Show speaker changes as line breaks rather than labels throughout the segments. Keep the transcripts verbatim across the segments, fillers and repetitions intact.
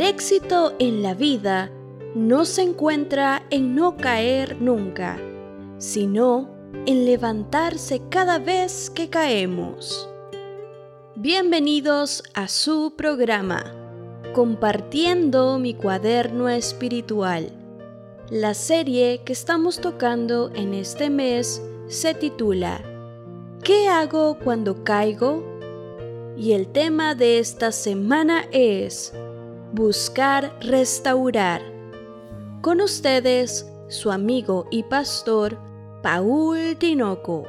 éxito en la vida no se encuentra en no caer nunca, sino en levantarse cada vez que caemos. Bienvenidos a su programa, Compartiendo mi cuaderno espiritual. La serie que estamos tocando en este mes se titula ¿Qué hago cuando caigo? Y el tema de esta semana es Buscar restaurar. Con ustedes, su amigo y pastor, Paul Tinoco.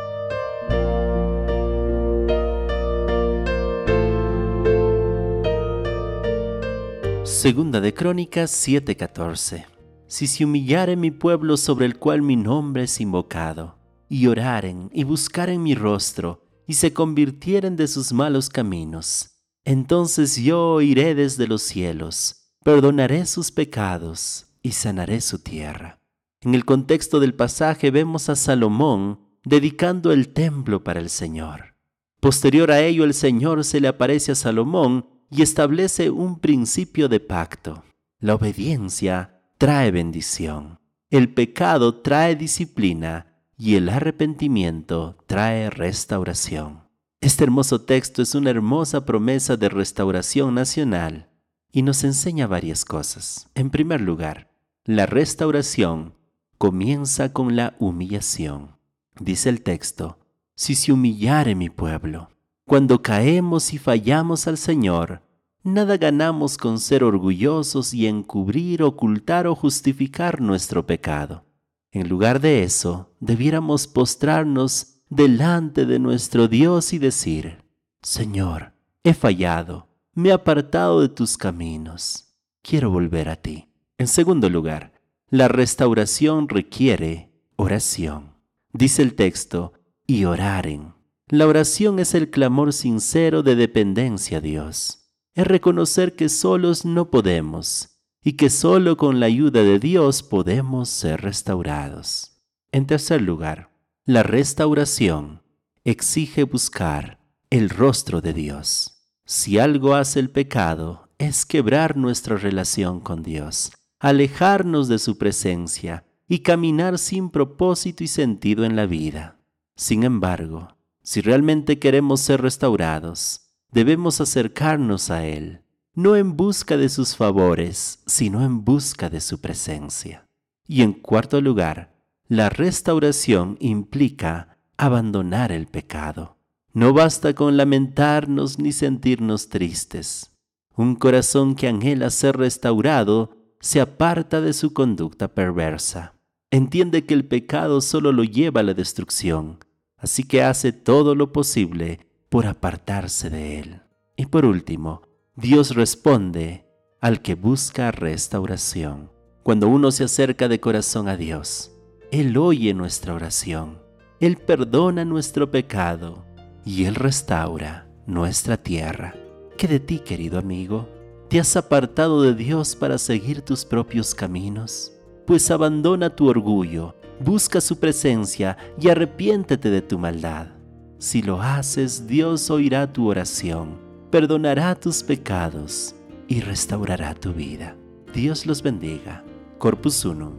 Segunda de Crónicas siete catorce. Si se humillare mi pueblo sobre el cual mi nombre es invocado, y oraren y buscaren mi rostro, y se convirtieren de sus malos caminos, entonces yo oiré desde los cielos, perdonaré sus pecados y sanaré su tierra. En el contexto del pasaje vemos a Salomón dedicando el templo para el Señor. Posterior a ello, el Señor se le aparece a Salomón y establece un principio de pacto. La obediencia trae bendición, el pecado trae disciplina y el arrepentimiento trae restauración. Este hermoso texto es una hermosa promesa de restauración nacional y nos enseña varias cosas. En primer lugar, la restauración comienza con la humillación. Dice el texto, si se humillare mi pueblo. Cuando caemos y fallamos al Señor, nada ganamos con ser orgullosos y encubrir, ocultar o justificar nuestro pecado. En lugar de eso, debiéramos postrarnos delante de nuestro Dios y decir, Señor, he fallado, me he apartado de tus caminos, quiero volver a ti. En segundo lugar, la restauración requiere oración. Dice el texto, y oraren. La oración es el clamor sincero de dependencia a Dios. Es reconocer que solos no podemos y que solo con la ayuda de Dios podemos ser restaurados. En tercer lugar, la restauración exige buscar el rostro de Dios. Si algo hace el pecado, es quebrar nuestra relación con Dios, alejarnos de su presencia y caminar sin propósito y sentido en la vida. Sin embargo, si realmente queremos ser restaurados, debemos acercarnos a Él, no en busca de sus favores, sino en busca de su presencia. Y en cuarto lugar, la restauración implica abandonar el pecado. No basta con lamentarnos ni sentirnos tristes. Un corazón que anhela ser restaurado se aparta de su conducta perversa. Entiende que el pecado solo lo lleva a la destrucción, así que hace todo lo posible por apartarse de él. Y por último, Dios responde al que busca restauración. Cuando uno se acerca de corazón a Dios, Él oye nuestra oración, Él perdona nuestro pecado y Él restaura nuestra tierra. ¿Qué de ti, querido amigo? ¿Te has apartado de Dios para seguir tus propios caminos? Pues abandona tu orgullo, busca su presencia y arrepiéntete de tu maldad. Si lo haces, Dios oirá tu oración, perdonará tus pecados y restaurará tu vida. Dios los bendiga. Corpus Unum.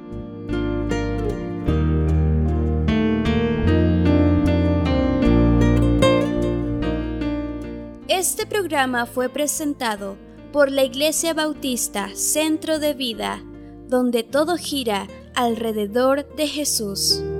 Este programa fue presentado por la Iglesia Bautista Centro de Vida, donde todo gira alrededor de Jesús.